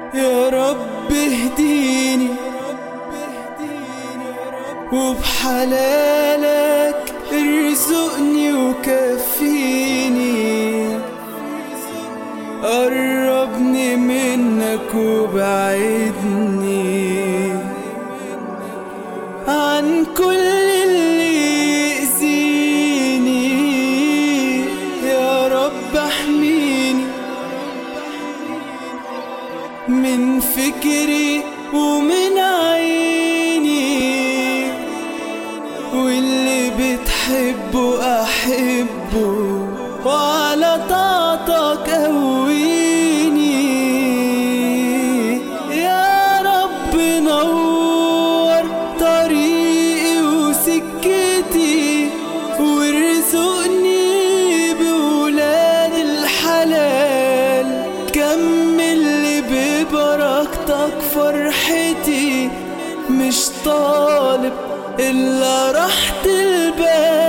يا رب اهديني وبحلالك ارزقني وكفيني، قربني منك وبعدني عن كل اللي يأذيني. يا رب احميني من فكري ومن عيني، واللي بتحبه أحبه وعلى طاعتك قويني. يا رب نور طريقي وسكتي وارزقني بولاد الحلال، كمل لي ببركتك فرحتي، مش طالب إلا راحة البال.